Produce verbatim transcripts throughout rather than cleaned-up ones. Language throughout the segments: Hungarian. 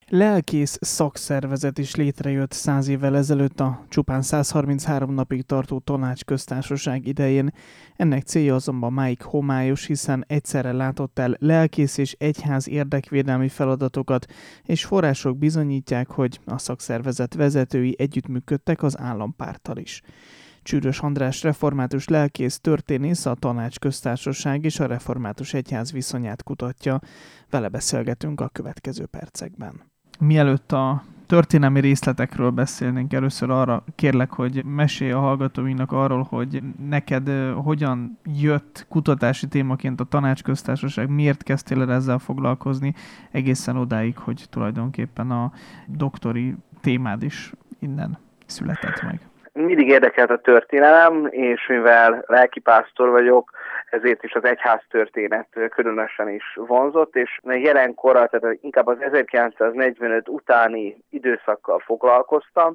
Lelkész szakszervezet is létrejött száz évvel ezelőtt a csupán száz harminchárom napig tartó tanácsköztársaság idején. Ennek célja azonban máig homályos, hiszen egyszerre látott el lelkész és egyház érdekvédelmi feladatokat, és források bizonyítják, hogy a szakszervezet vezetői együttműködtek az állampárttal is. Csűrös András református lelkész történész a tanácsköztársaság és a református egyház viszonyát kutatja. Vele beszélgetünk a következő percekben. Mielőtt a történelmi részletekről beszélnénk, először arra kérlek, hogy mesélj a hallgatóinknak arról, hogy neked hogyan jött kutatási témaként a tanácsköztársaság, miért kezdtél el ezzel foglalkozni, egészen odáig, hogy tulajdonképpen a doktori témád is innen született meg. Mindig érdekelt a történelem, és mivel lelkipásztor vagyok, ezért is az egyháztörténet különösen is vonzott, és jelenkorra, tehát inkább az ezerkilencszáznegyvenöt utáni időszakkal foglalkoztam,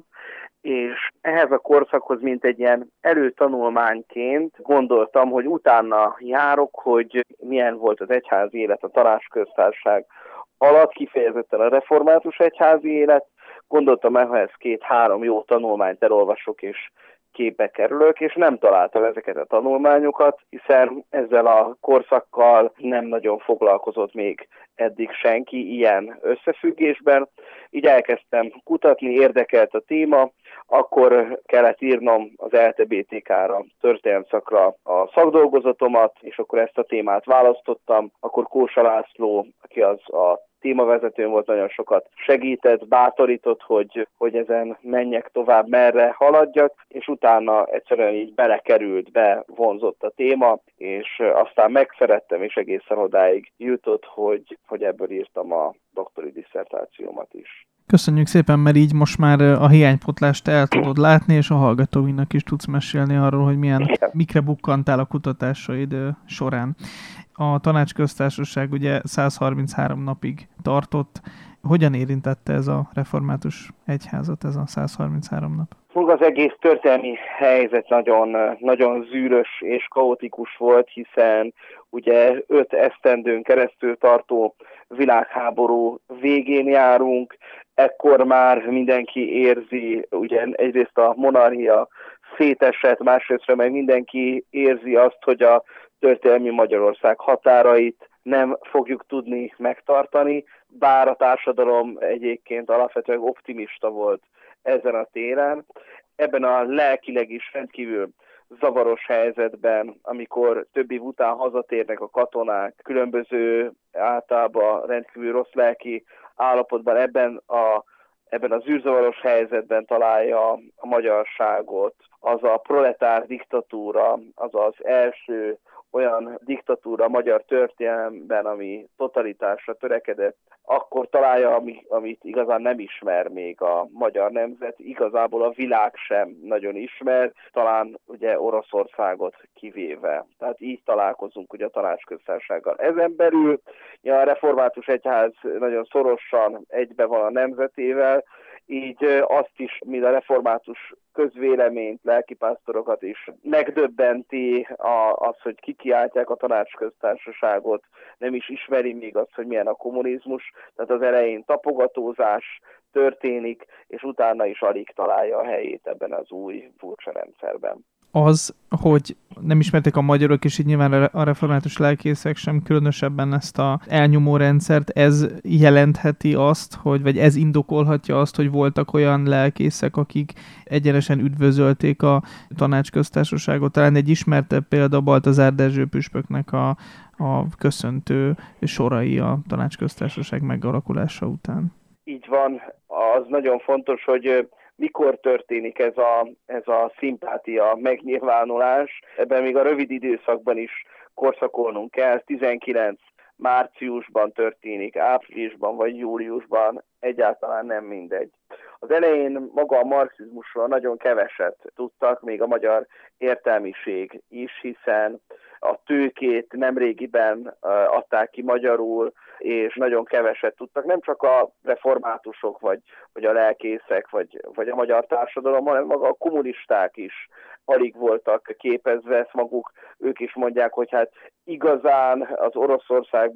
és ehhez a korszakhoz, mint egy ilyen előtanulmányként gondoltam, hogy utána járok, hogy milyen volt az egyházi élet a tanácsköztársaság alatt, kifejezetten a református egyházi élet. Gondoltam el, ha ez két-három jó tanulmányt elolvasok, és képbe kerülök, és nem találtam ezeket a tanulmányokat, hiszen ezzel a korszakkal nem nagyon foglalkozott még eddig senki ilyen összefüggésben. Így elkezdtem kutatni, érdekelt a téma, akkor kellett írnom az el té bé té ká-ra, történelmi szakra a szakdolgozatomat, és akkor ezt a témát választottam. Akkor Kósa László, aki az a témavezetőm volt, nagyon sokat segített, bátorított, hogy, hogy ezen menjek tovább, merre haladjak, és utána egyszerűen így belekerült, bevonzott a téma, és aztán megszerettem, és egészen odáig jutott, hogy, hogy ebből írtam a doktori disszertációmat is. Köszönjük szépen, mert így most már a hiánypótlást el tudod látni, és a hallgatóinak is tudsz mesélni arról, hogy milyen, mikre bukkantál a kutatásaid során. A tanácsköztársaság ugye száz harminchárom napig tartott. Hogyan érintette ez a református egyházat, ez a száz harminchárom nap? Maga az egész történelmi helyzet nagyon, nagyon zűrös és kaotikus volt, hiszen ugye öt esztendőn keresztül tartó világháború végén járunk, ekkor már mindenki érzi, ugye egyrészt a monarchia szétesett, másrészt meg mindenki érzi azt, hogy a történelmi Magyarország határait nem fogjuk tudni megtartani, bár a társadalom egyébként alapvetően optimista volt ezen a téren. Ebben a lelkileg is rendkívül zavaros helyzetben, amikor több év után hazatérnek a katonák, különböző általában rendkívül rossz lelki állapotban, ebben a ebben az űrzavaros helyzetben találja a magyarságot az a proletár diktatúra, az az első olyan diktatúra a magyar történelemben, ami totalitásra törekedett, akkor találja, amit igazán nem ismer még a magyar nemzet, igazából a világ sem nagyon ismer, talán ugye Oroszországot kivéve. Tehát így találkozunk ugye a tanácsköztársasággal. Ezen belül ja, a református egyház nagyon szorosan egybe van a nemzetével, így azt is, mint a református közvéleményt, lelkipásztorokat is megdöbbenti az, hogy kikiáltják a tanácsköztársaságot, nem is ismeri még azt, hogy milyen a kommunizmus, tehát az elején tapogatózás történik, és utána is alig találja a helyét ebben az új furcsa rendszerben. Az, hogy nem ismerték a magyarok, és így nyilván a református lelkészek sem különösebben ezt az elnyomó rendszert, ez jelentheti azt, hogy, vagy ez indokolhatja azt, hogy voltak olyan lelkészek, akik egyenesen üdvözölték a tanácsköztársaságot. Talán egy ismertebb példa Baltazár Dezső püspöknek a, a köszöntő sorai a tanácsköztársaság megalakulása után. Így van, az nagyon fontos, hogy mikor történik ez a, ez a szimpátia megnyilvánulás. Ebben még a rövid időszakban is korszakolnunk kell. tizenkilenc márciusban történik, áprilisban vagy júliusban, egyáltalán nem mindegy. Az elején maga a marxizmusról nagyon keveset tudtak, még a magyar értelmiség is, hiszen a tőkét nemrégiben adták ki magyarul, és nagyon keveset tudtak, nem csak a reformátusok, vagy, vagy a lelkészek, vagy, vagy a magyar társadalom, hanem maga a kommunisták is alig voltak képezve, ezt maguk, ők is mondják, hogy hát igazán az Oroszországban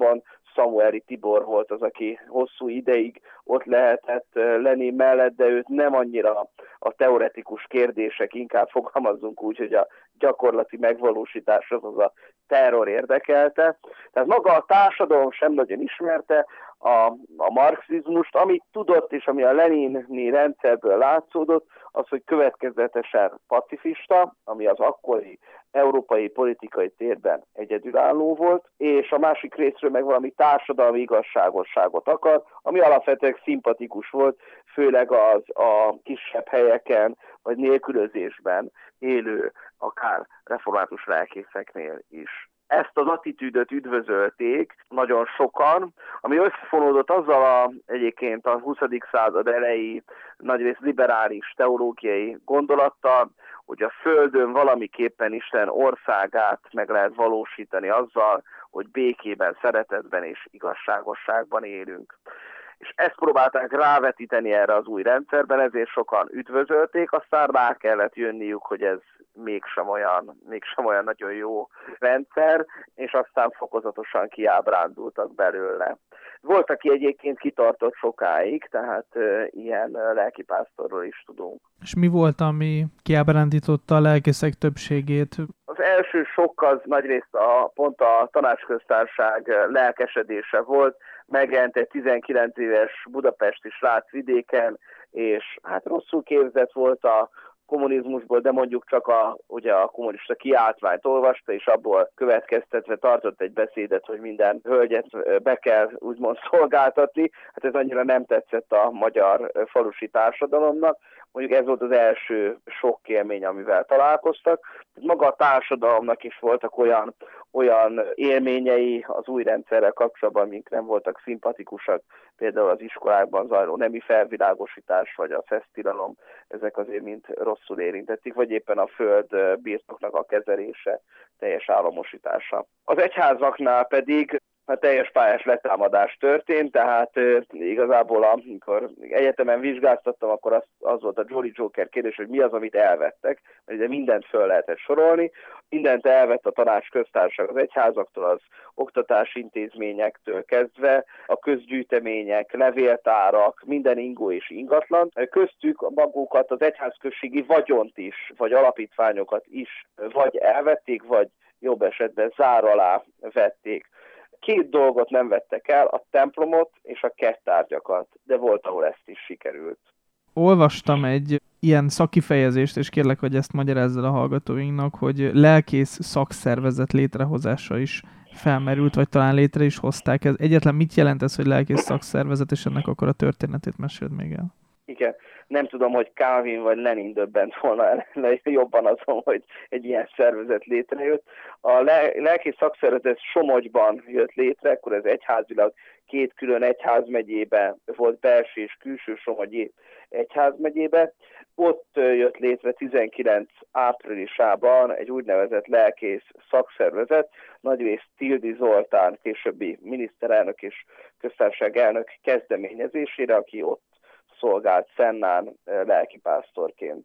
Szamuely Tibor volt az, aki hosszú ideig ott lehetett Lenin mellett, de őt nem annyira a teoretikus kérdések, inkább fogalmazzunk úgy, hogy a gyakorlati megvalósítás az, az a terror érdekelte. Tehát maga a társadalom sem nagyon ismerte a, a marxizmust, amit tudott, és ami a lenini rendszerből látszódott, az, hogy következetesen pacifista, ami az akkori európai politikai térben egyedülálló volt, és a másik részről meg valami társadalmi igazságosságot akar, ami alapvetően szimpatikus volt, főleg az a kisebb helyeken, vagy nélkülözésben élő, akár református lelkészeknél is. Ezt az attitűdöt üdvözölték nagyon sokan, ami összefonódott azzal a, egyébként a huszadik század elejé nagyrészt liberális teológiai gondolattal, hogy a Földön valamiképpen Isten országát meg lehet valósítani azzal, hogy békében, szeretetben és igazságosságban élünk. És ezt próbálták rávetíteni erre az új rendszerben, ezért sokan üdvözölték, aztán rá kellett jönniük, hogy ez mégsem olyan, mégsem olyan nagyon jó rendszer, és aztán fokozatosan kiábrándultak belőle. Volt, aki egyébként kitartott sokáig, tehát e, ilyen lelkipásztorról is tudunk. És mi volt, ami kiábrándította a lelkészek többségét? Az első sok az nagyrészt a, pont a Tanácsköztársaság lelkesedése volt, megjelent egy tizenkilenc éves budapesti srác vidéken, és hát rosszul képzett volt a kommunizmusból, de mondjuk csak a, ugye a kommunista kiáltványt olvasta, és abból következtetve tartott egy beszédet, hogy minden hölgyet be kell úgymond szolgáltatni. Hát ez annyira nem tetszett a magyar falusi társadalomnak. Mondjuk ez volt az első sok élmény, amivel találkoztak. Maga a társadalomnak is voltak olyan, olyan élményei az új rendszerrel kapcsolatban, amik nem voltak szimpatikusak, például az iskolákban zajló nemi felvilágosítás, vagy a szesztilalom, ezek azért mind rosszul érintették, vagy éppen a föld birtoknak a kezelése, teljes államosítása. Az egyházaknál pedig a teljes pályás letámadás történt, tehát e, igazából amikor egyetemen vizsgáztattam, akkor az, az volt a Jolly Joker kérdés, hogy mi az, amit elvettek, mert ugye mindent föl lehetett sorolni, mindent elvett a Tanácsköztársaság az egyházaktól, az oktatási intézményektől kezdve, a közgyűjtemények, levéltárak, minden ingó és ingatlan, köztük magukat az egyházközségi vagyont is, vagy alapítványokat is vagy elvették, vagy jobb esetben zár alá vették. Két dolgot nem vettek el, a templomot és a kerttárgyakat, de volt, ahol ezt is sikerült. Olvastam egy ilyen szakifejezést, és kérlek, hogy ezt magyarázzal a hallgatóinknak, hogy lelkész szakszervezet létrehozása is felmerült, vagy talán létre is hozták. Ez egyetlen mit jelent ez, hogy lelkész szakszervezet, és ennek akkor a történetét meséld még el? Igen, nem tudom, hogy Calvin vagy Lenin döbbent volna jobban azon, hogy egy ilyen szervezet létrejött. A lelkész szakszervezet Somogyban jött létre, akkor ez egyházilag két külön egyházmegyében volt, belső és külső Somogyi egyházmegyében. Ott jött létre tizenkilenc áprilisában egy úgynevezett lelkész szakszervezet, nagyrészt Tildy Zoltán, későbbi miniszterelnök és köztársaság elnök kezdeményezésére, aki ott szolgált Szennán lelkipásztorként.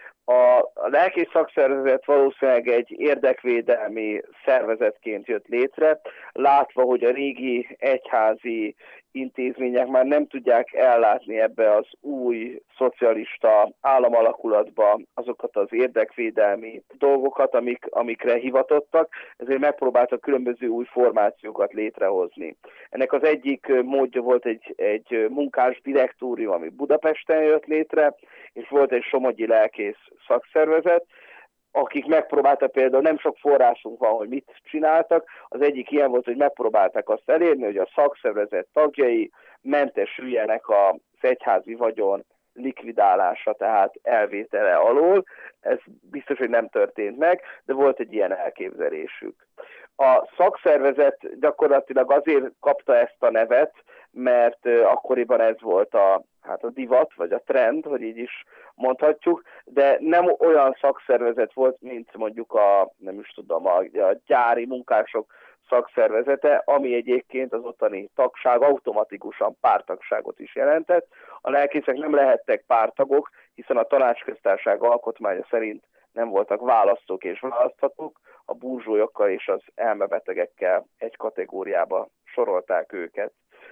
A, a lelkész szakszervezet valószínűleg egy érdekvédelmi szervezetként jött létre, látva, hogy a régi egyházi intézmények már nem tudják ellátni ebbe az új szocialista államalakulatba azokat az érdekvédelmi dolgokat, amik, amikre hivatottak, ezért megpróbáltak különböző új formációkat létrehozni. Ennek az egyik módja volt egy, egy munkás direktórium, ami Budapesten jött létre, és volt egy somogyi lelkész szakszervezet, akik megpróbáltak, például nem sok forrásunk van, hogy mit csináltak. Az egyik ilyen volt, hogy megpróbálták azt elérni, hogy a szakszervezet tagjai mentesüljenek az egyházi vagyon likvidálása, tehát elvétele alól. Ez biztos, hogy nem történt meg, de volt egy ilyen elképzelésük. A szakszervezet gyakorlatilag azért kapta ezt a nevet, mert akkoriban ez volt a, hát a divat, vagy a trend, hogy így is mondhatjuk, de nem olyan szakszervezet volt, mint mondjuk a, nem is tudom, a, a gyári munkások szakszervezete, ami egyébként az ottani tagság automatikusan párttagságot is jelentett. A lelkészek nem lehettek párttagok, hiszen a Tanácsköztársaság alkotmánya szerint nem voltak választók és választhatók, a burzsólyokkal és az elmebetegekkel egy kategóriába sorolták őket.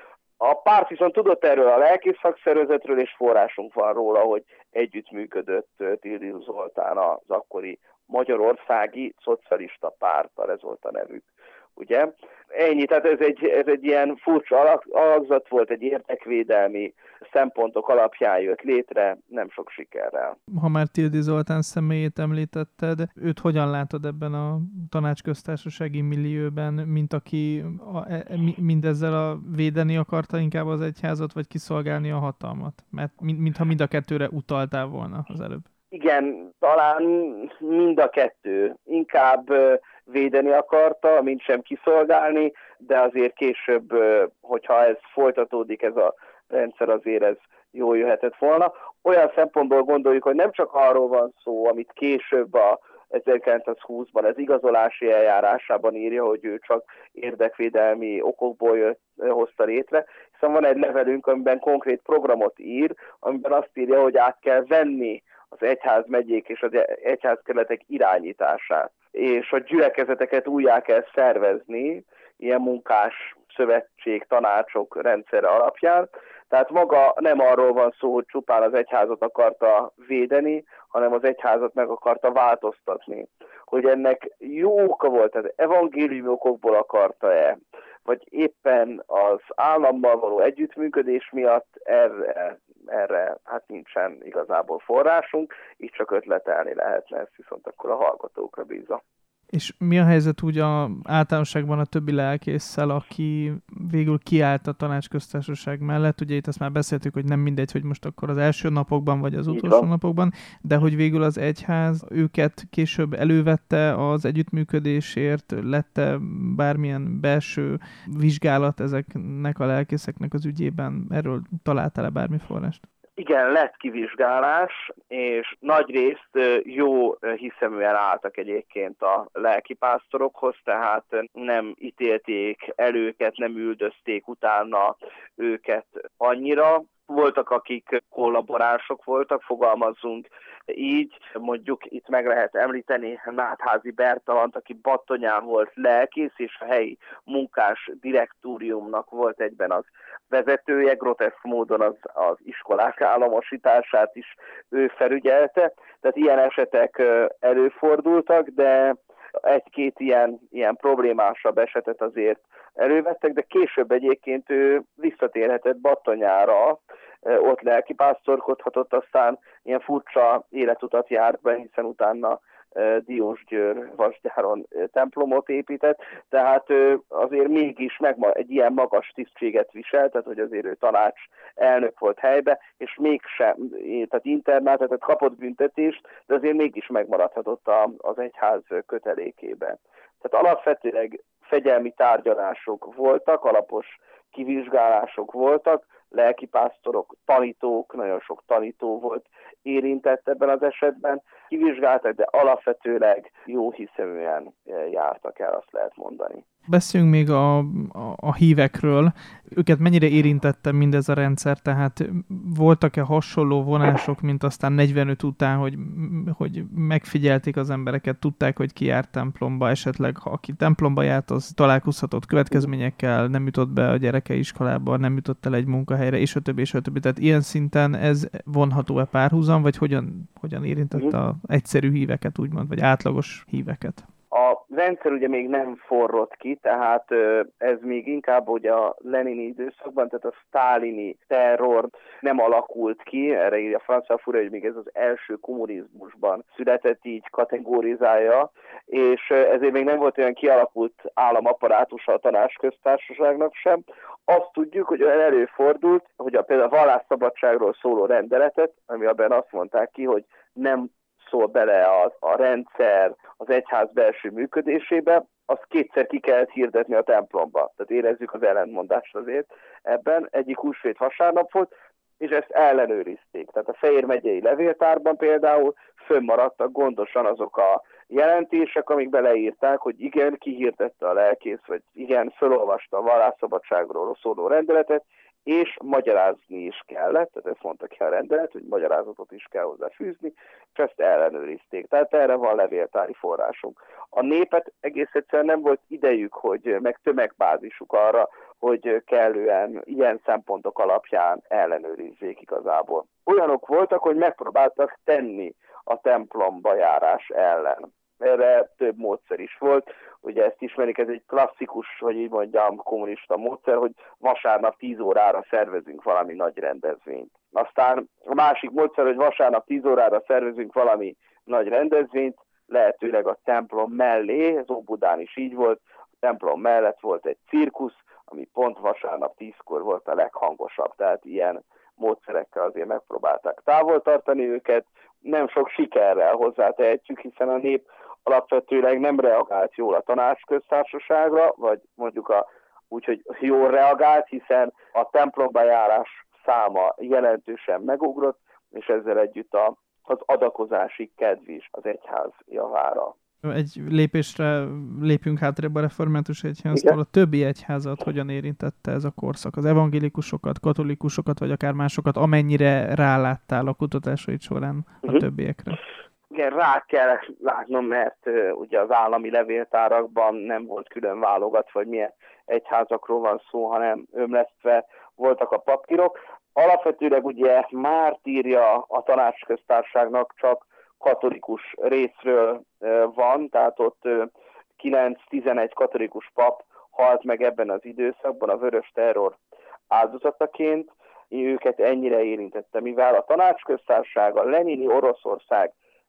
A párt viszont tudott erről a lelkész szakszervezetről, és forrásunk van róla, hogy együttműködött Tildy Zoltán az akkori Magyarországi Szocialista Párttal, ez volt a nevük. Ugye? Ennyi, tehát ez egy, ez egy ilyen furcsa alakzat volt, egy érdekvédelmi szempontok alapján jött létre, nem sok sikerrel. Ha már Tildy Zoltán személyét említetted, őt hogyan látod ebben a tanácsköztársasági millióben, mint aki a, mindezzel a védeni akarta inkább az egyházat, vagy kiszolgálni a hatalmat? Mert mintha mind a kettőre utaltál volna az előbb. Igen, talán mind a kettő. Inkább védeni akarta, mint sem kiszolgálni, de azért később, hogyha ez folytatódik, ez a rendszer, azért ez jól jöhetett volna. Olyan szempontból gondoljuk, hogy nem csak arról van szó, amit később a ezerkilencszázhúszban ez igazolási eljárásában írja, hogy ő csak érdekvédelmi okokból jött, hozta létre, hiszen van egy levelünk, amiben konkrét programot ír, amiben azt írja, hogy át kell venni az egyházmegyék és az egyházkerületek irányítását, és a gyülekezeteket újjá kell szervezni, ilyen munkás szövetség, tanácsok rendszere alapján. Tehát maga nem arról van szó, hogy csupán az egyházat akarta védeni, hanem az egyházat meg akarta változtatni. Hogy ennek jó oka volt, tehát evangéliumi okokból akarta-e, vagy éppen az állammal való együttműködés miatt erre, erre hát nincsen igazából forrásunk, így csak ötletelni lehetne, ezt viszont akkor a hallgatókra bízza. És mi a helyzet úgy a, általánosságban a többi lelkésszel, aki végül kiállt a tanácsköztársaság mellett? Ugye itt azt már beszéltük, hogy nem mindegy, hogy most akkor az első napokban, vagy az utolsó napokban, de hogy végül az egyház őket később elővette az együttműködésért, lett-e bármilyen belső vizsgálat ezeknek a lelkészeknek az ügyében? Erről találtál-e bármi forrást? Igen, lett kivizsgálás, és nagyrészt jó hiszeműen álltak egyébként a lelkipásztorokhoz, tehát nem ítélték el őket, nem üldözték utána őket annyira. Voltak, akik kollaboránsok voltak, fogalmazzunk így. Mondjuk itt meg lehet említeni Nátházi Bertalant, aki Battonyán volt lelkész, és a helyi munkás direktóriumnak volt egyben az vezetője, groteszk módon az, az iskolák államosítását is ő felügyelte. Tehát ilyen esetek előfordultak, de egy-két ilyen, ilyen problémásabb esetet azért elővettek, de később egyébként ő visszatérhetett Battonyára, ott lelkipásztorkodhatott, aztán ilyen furcsa életutat járt be, hiszen utána Diósgyőr Vasgyáron templomot épített, tehát azért mégis megma, egy ilyen magas tisztséget viselt, tehát hogy azért ő tanács elnök volt helybe, és mégsem, tehát internát, tehát kapott büntetést, de azért mégis megmaradhatott az egyház kötelékében. Tehát alapvetőleg fegyelmi tárgyalások voltak, alapos kivizsgálások voltak, lelkipásztorok, tanítók, nagyon sok tanító volt érintett ebben az esetben, kivizsgáltak, de alapvetőleg jó hiszeműen jártak el, azt lehet mondani. Beszéljünk még a, a, a hívekről. Őket mennyire érintette mindez a rendszer, tehát voltak-e hasonló vonások, mint aztán negyvenöt után, hogy, hogy megfigyelték az embereket, tudták, hogy ki járt templomba, esetleg ha aki templomba járt, az találkozhatott következményekkel, nem jutott be a gyereke iskolába, nem jutott el egy munkahelyre, és a többi, és a többi. Tehát ilyen szinten ez vonható-e párhuzam, vagy hogyan, hogyan érintette az egyszerű híveket, úgymond, vagy átlagos híveket? A rendszer ugye még nem forrott ki, tehát ez még inkább ugye a lenini időszakban, tehát a sztálini terror nem alakult ki, erre írja François Furet, hogy még ez az első kommunizmusban született, így kategorizálja, és ezért még nem volt olyan kialakult államapparátusa a tanácsköztársaságnak sem. Azt tudjuk, hogy olyan előfordult, hogy a például a vallásszabadságról szóló rendeletet, ami abban azt mondták ki, hogy nem szól bele a, a rendszer az egyház belső működésébe, azt kétszer ki kellett hirdetni a templomba. Tehát érezzük az ellentmondást azért ebben. Egyik húsvét vasárnap volt, és ezt ellenőrizték. Tehát a Fejér megyei levéltárban például fönnmaradtak gondosan azok a jelentések, amik beleírták, hogy igen, kihirdette a lelkész, vagy igen, felolvasta a vallásszabadságról szóló rendeletet, és magyarázni is kellett, tehát ezt mondta ki a rendelet, hogy magyarázatot is kell hozzá fűzni, és ezt ellenőrizték. Tehát erre van levéltári forrásunk. A népet egész egyszerűen nem volt idejük, hogy meg tömegbázisuk arra, hogy kellően ilyen szempontok alapján ellenőrizzék igazából. Olyanok voltak, hogy megpróbáltak tenni a templomba járás ellen. Erre több módszer is volt. Ugye ezt ismerik, ez egy klasszikus, hogy így mondjam, kommunista módszer, hogy vasárnap tíz órára szervezünk valami nagy rendezvényt. Aztán a másik módszer, hogy vasárnap tíz órára szervezünk valami nagy rendezvényt, lehetőleg a templom mellé, ez Óbudán is így volt, a templom mellett volt egy cirkusz, ami pont vasárnap tízkor volt a leghangosabb, tehát ilyen módszerekkel azért megpróbálták távol tartani őket. Nem sok sikerrel hozzátehetjük, hiszen a nép alapvetőleg nem reagált jól a tanácsköztársaságra, vagy mondjuk a, úgy, hogy jól reagált, hiszen a templomba járás száma jelentősen megugrott, és ezzel együtt a, az adakozási kedv is az egyház javára. Egy lépésre lépjünk hátrébb a református egyháztól. A többi egyházat hogyan érintette ez a korszak? Az evangélikusokat, katolikusokat, vagy akár másokat, amennyire ráláttál a kutatásaid során a uh-huh. többiekre? Igen, rá kell látnom, mert uh, ugye az állami levéltárakban nem volt külön válogatva, hogy milyen egyházakról van szó, hanem ömlesztve voltak a papírok. Alapvetőleg ugye Márt írja a tanácsköztárságnak csak katolikus részről van, tehát ott kilenc-tizenegy katolikus pap halt meg ebben az időszakban a vörös terror áldozataként. Őket ennyire érintette, mivel a tanácsköztárság a lenini Oroszország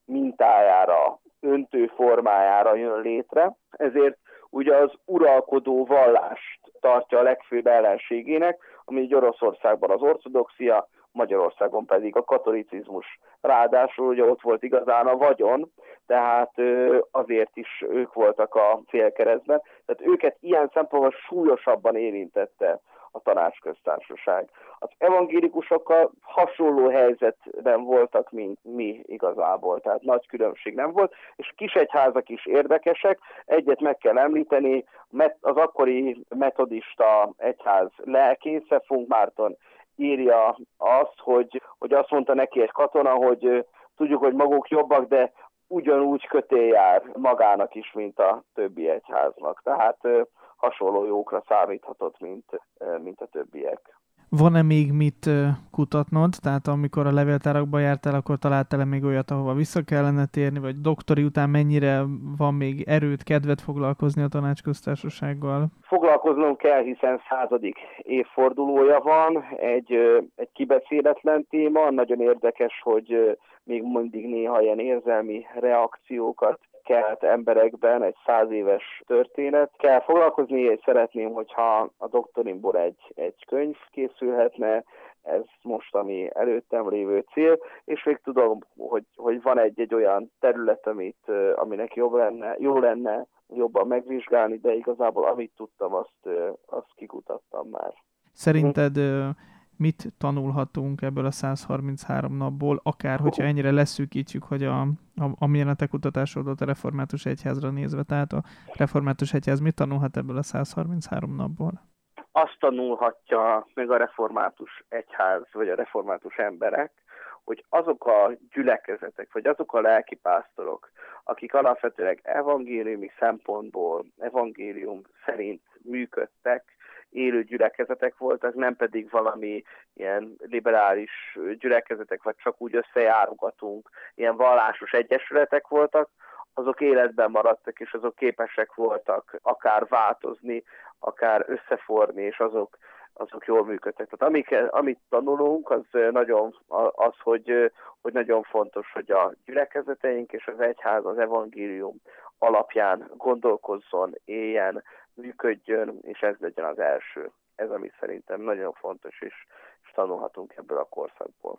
mintájára, öntő formájára jön létre, ezért ugye az uralkodó vallást tartja a legfőbb ellenségének, ami így Oroszországban az ortodoxia, Magyarországon pedig a katolicizmus. Ráadásul ugye ott volt igazán a vagyon, tehát azért is ők voltak a célkeresztben. Tehát őket ilyen szempontból súlyosabban érintette a tanácsköztársaság. Az evangélikusokkal hasonló helyzetben voltak, mint mi igazából, tehát nagy különbség nem volt, és kisegyházak is érdekesek. Egyet meg kell említeni, az akkori metodista egyház lelkésze, Funk Márton írja azt, hogy, hogy azt mondta neki egy katona, hogy tudjuk, hogy maguk jobbak, de ugyanúgy kötél jár magának is, mint a többi egyháznak. Tehát hasonló jókra számíthatott, mint, mint a többiek. Van-e még mit kutatnod? Tehát amikor a levéltárakba jártál, akkor találtál-e még olyat, ahova vissza kellene térni, vagy doktori után mennyire van még erőt, kedvet foglalkozni a tanácsköztársasággal? Foglalkoznom kell, hiszen századik évfordulója van, egy, egy kibeszéletlen téma, nagyon érdekes, hogy még mindig néha ilyen érzelmi reakciókat kelt emberekben, egy száz éves történet. Kell foglalkozni, és szeretném, hogyha a doktorimból egy, egy könyv készülhetne, ez most ami előttem lévő cél, és még tudom, hogy, hogy van egy, egy olyan terület, amit, aminek jobb lenne, jó lenne jobban megvizsgálni, de igazából amit tudtam, azt, azt kikutattam már. Szerinted mit tanulhatunk ebből a száz harminchárom napból, akár hogyha ennyire leszűkítjük, hogy a, a, amilyen a te kutatásodot a református egyházra nézve, tehát a református egyház mit tanulhat ebből a száz harminchárom napból? Azt tanulhatja meg a református egyház, vagy a református emberek, hogy azok a gyülekezetek, vagy azok a lelkipásztorok, akik alapvetőleg evangéliumi szempontból, evangélium szerint működtek, élő gyülekezetek voltak, nem pedig valami ilyen liberális gyülekezetek, vagy csak úgy összejárogatunk, ilyen vallásos egyesületek voltak, azok életben maradtak, és azok képesek voltak akár változni, akár összeforni, és azok, azok jól működtek. Tehát amik, amit tanulunk, az nagyon az, hogy, hogy nagyon fontos, hogy a gyülekezeteink és az egyház az evangélium alapján gondolkozzon, éljen, működjön, és ez legyen az első. Ez, ami szerintem nagyon fontos, és, és tanulhatunk ebből a korszakból.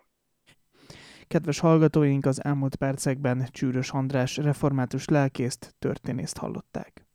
Kedves hallgatóink, az elmúlt percekben Csűrös András református lelkészt, történészt hallották.